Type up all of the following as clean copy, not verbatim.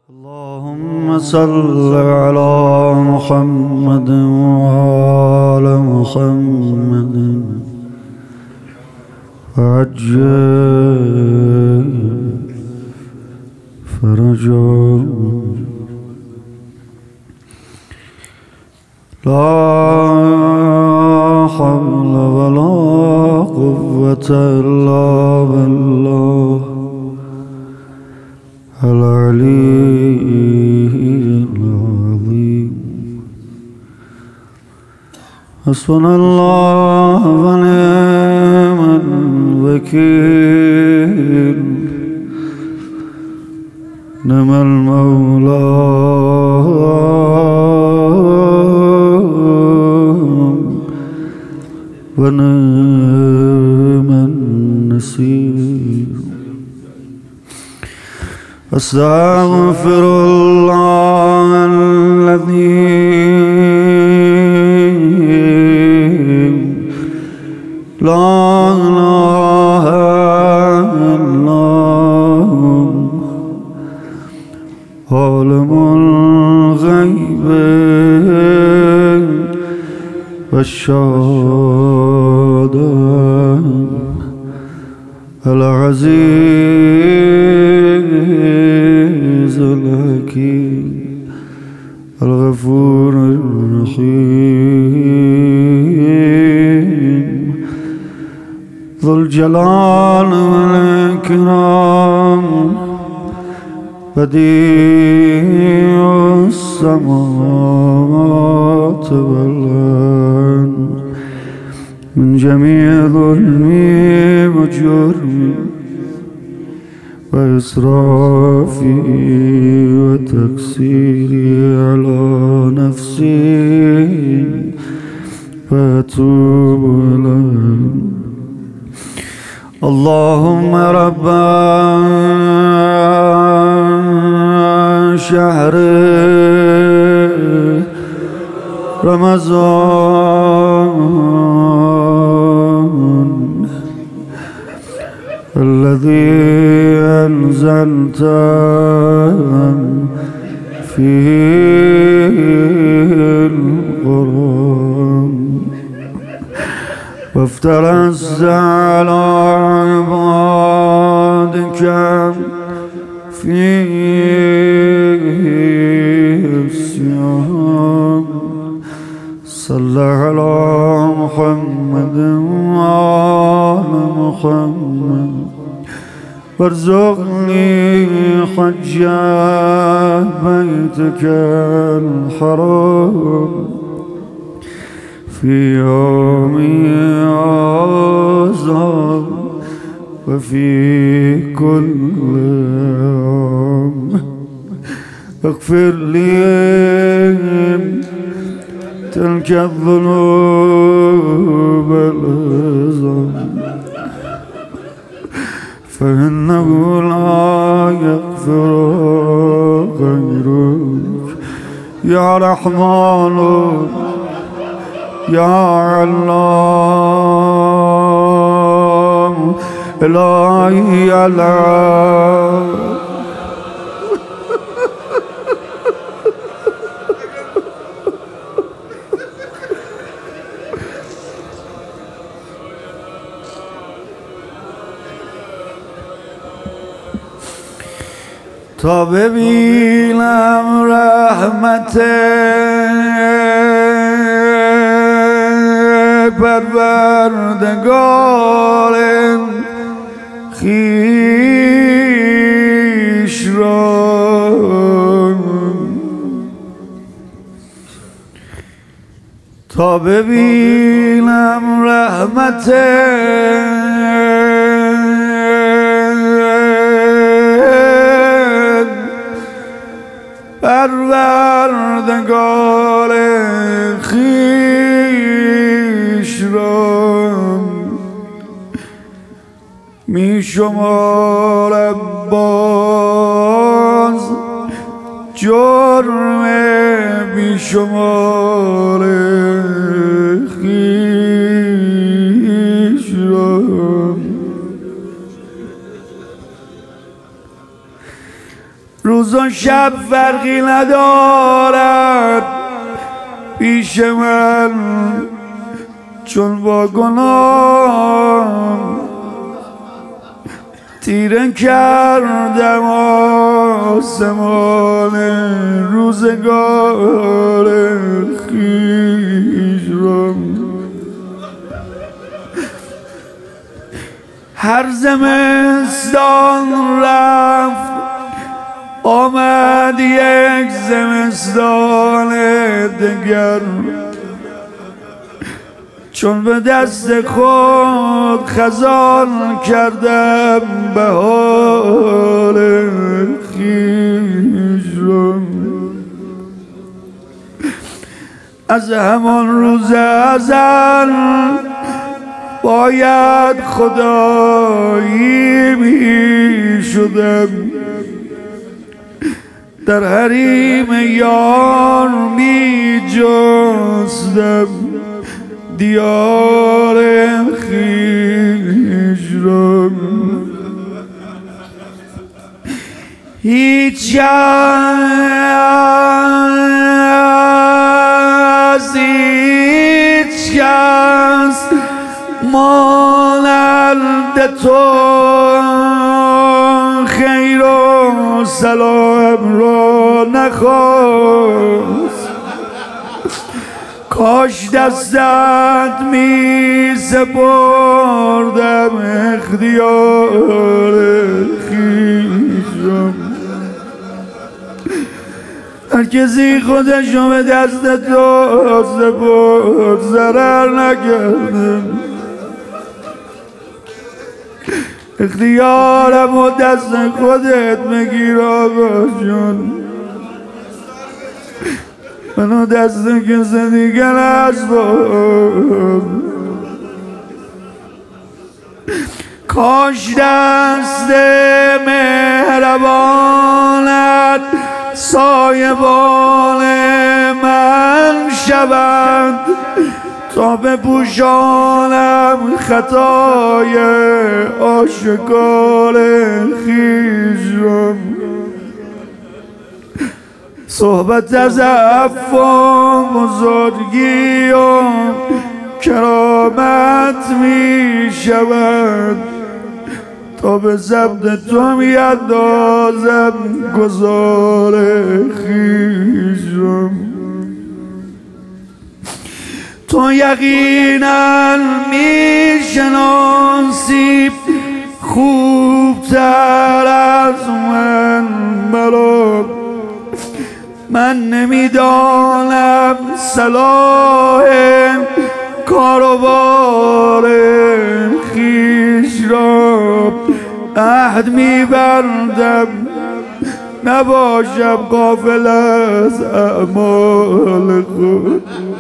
اللهم صل على محمد وعلى محمد وعجل فرجهم. لا حول ولا قوة إلا بالله العلي العظيم. حسبنا الله ونعم الوكيل، نعم المولى ونعم النصير. أستغفر الله الذي لا إله إلا هو عالم الغيب والشهادة العزيز الحكيم الغفور الرحيم ذو الجلال والإكرام بديع السماوات والأرض من جميع ظلمي وجرمي وإسرافي وتقصيري على نفسي وأتوب إليه. اللهم رب شهر رمضان الذي أنزلت فيه القرآن وافترست على عبادك فيه الصيام. صل على محمد وعلى محمد وارزقني حج بيتك الحرام في يوم هذا وفي كل يوم. اغفر لي تلك الذنوب العظام فإنه لا يغفر غيرك يا رحمن يا علام إلهي علام. تا ببینم رحمت پروردگار خویش را، تا ببینم رحمت پروردگار خویش را، می شمارم باز جرم بی شمار خویش را. روز و شب فرقی ندارد پیش من، چون با گناه تیره کردم آسمان روزگار خویش را. هر زمستان رفت آمد یک زمستان دگر، چون به دست خود خزان کردم بهار خویش را. از همان روز ازل باید خدایی می شدم، در حریم یار می جستم دیار خویش را. هیچ کس مانند تو خیر و سلام را نخواست. کاش دستت می سپردم اختیار خویش را. هر کسی خودشو به دست تو سپرد ضرر نکرده، اختیارم و دست خودت بگیر آقا جون، منو دست کسی دیگر از بود. کاش دست مهربانت سایبان من شوند تا بپوشانم خطای آشکار خویش را. صحبت از عفو و بزرگی و کرامت می شود تا به ضبط تو می اندازم گذار خویش را. تو یقینا می شناسی خوبتر از من مرا، من نمیدانم صلاح کاروبار خویش را. عهد میبندم نباشم غافل از اعمال خود،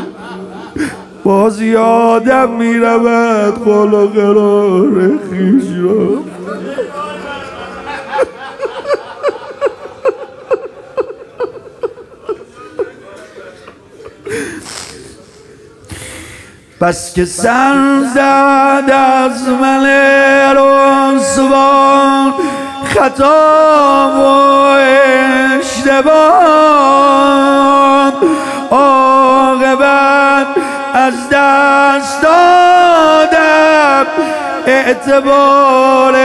باز یادم میرود قول و قرار خویش را. بس که سر زد از من رسوان خطا و اشتباه، عاقبت از دست دادم اعتبار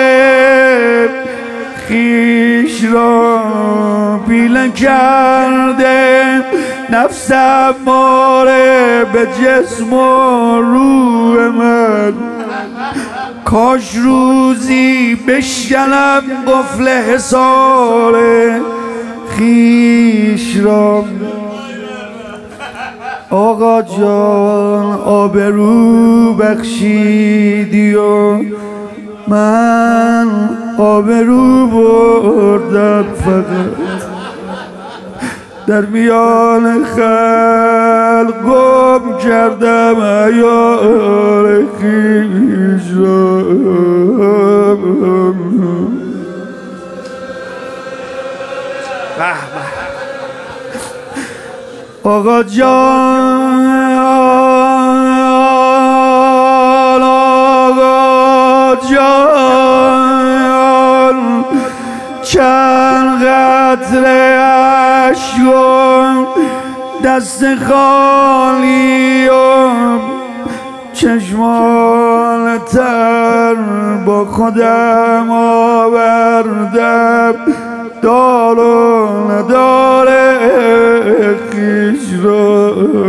خویش را. پیله کرده نفسم ماره به جسم و روح من، کاش روزی بشکنم قفل حصار خویش را. آقا جان آبرو بخشیدی و من آبرو بردم، فقط در میان خلق گم کردم عیار خویش را. آقا جان آقا جان چند قطره اشکم دست خالی و چشمان تر با خودم آوردم دار و ندار خویش را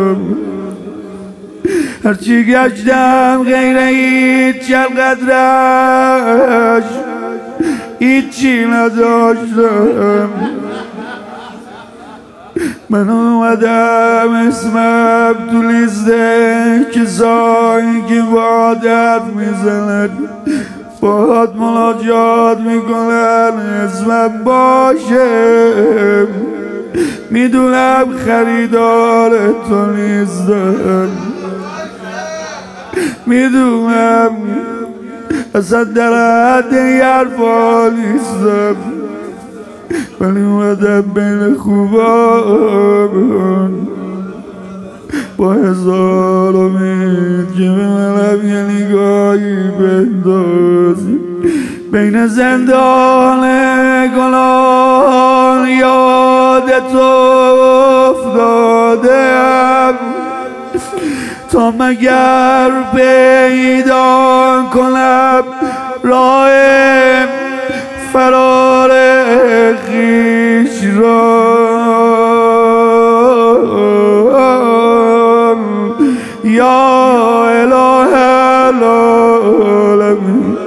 هرچی گشتم غیر هیچ قدرش هیچی نداشتم من اومدم اسمم تو لیسته کسایی که وعدت میزنن باهات مناجات میکنن اسمم باشه میدونم خریدار تو نیستم میدونم اصلا در حد یه حرفا نیستم ولی اومدم بین خوبان با هزار امید که به منم یه نگاهی بندازی بین زندان گناه یاد تو افتادم تا مگر پیدا کنم راه فرار خویش را یا اله العالمین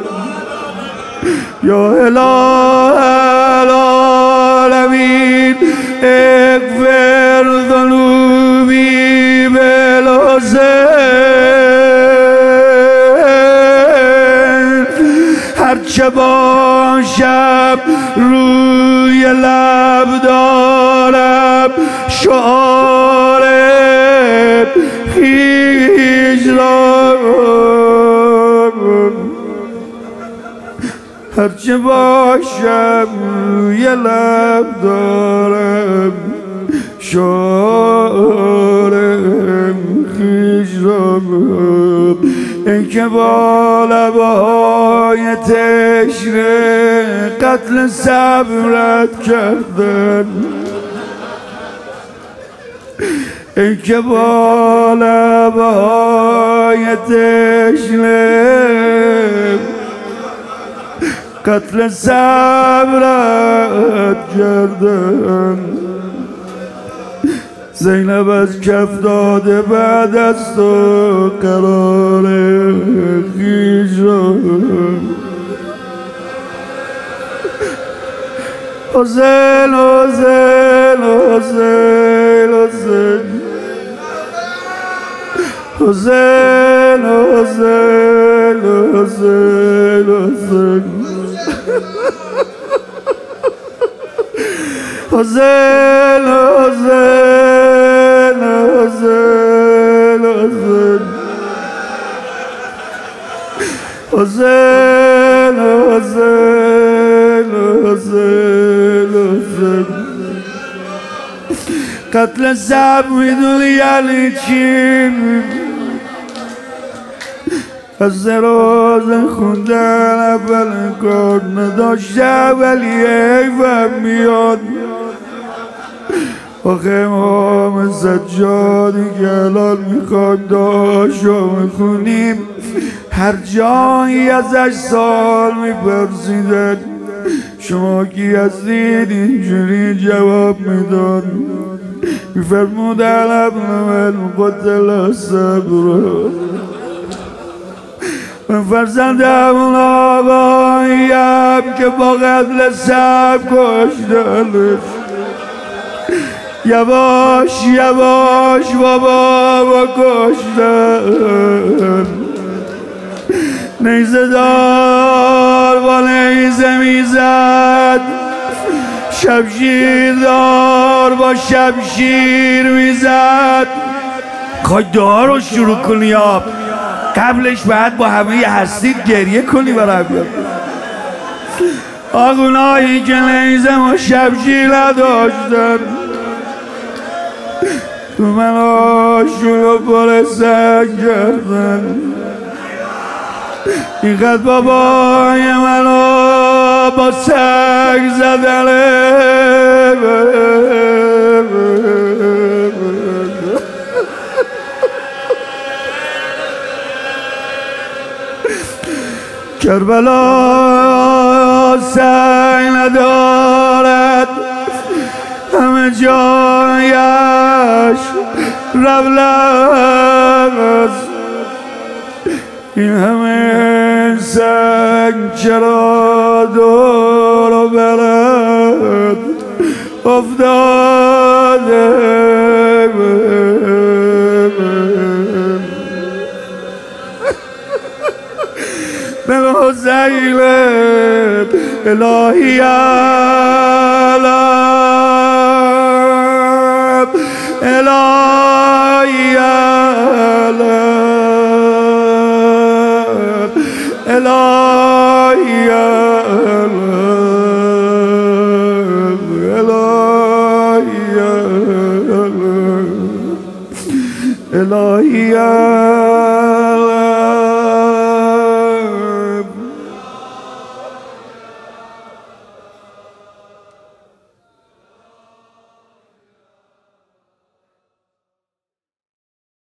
یا اله العالمین اغفر ذنوبی بالحسین هرچه باشم روی لب دارم شعار خویش را هرچه باشم روی لب دارم شعار خویش را ای که با لبهای تشنه قتل صبرت کردن ای که با لبهای تشنه قتل صبرت کردن زینب از کف داده بعد از تو قرار خویش را حسین حسین حسین حسین حسین حسین حسین حسین حسین حسین حسین حسین حسین حسین قتل صبر میدونی یعنی چی از روز خوندن اول کار نداشتم ولی حیفم میاد آخه امام سجادی که الان میخوایم داشو میخونیم هر جایی ازش سوال میپرسیدن شما کی هستید اینجوری جواب میداد میفرمودن ابن من قتل الصبر من فرزندم اون آقاییم که با قتل صبر کشتنش یواش یواش بابا با کشتن نیزه دار با نیزه میزد شمشیر دار با شمشیر میزد خواهی دعا رو شروع کنی یا قبلش باید با همه هستید گریه کنی برای بیاد آقونایی که نیزه و شمشیر نداشتن تو من آشون رو پر سنگ کردن اینقدر بابای منو با سنگ زدنه کربلا سنگ ندارد همه جایش رول است این همه سنگ چرا دور و برد افتاده به حسینت الهی علم الهی علم الهی علم الهی علم الهی علم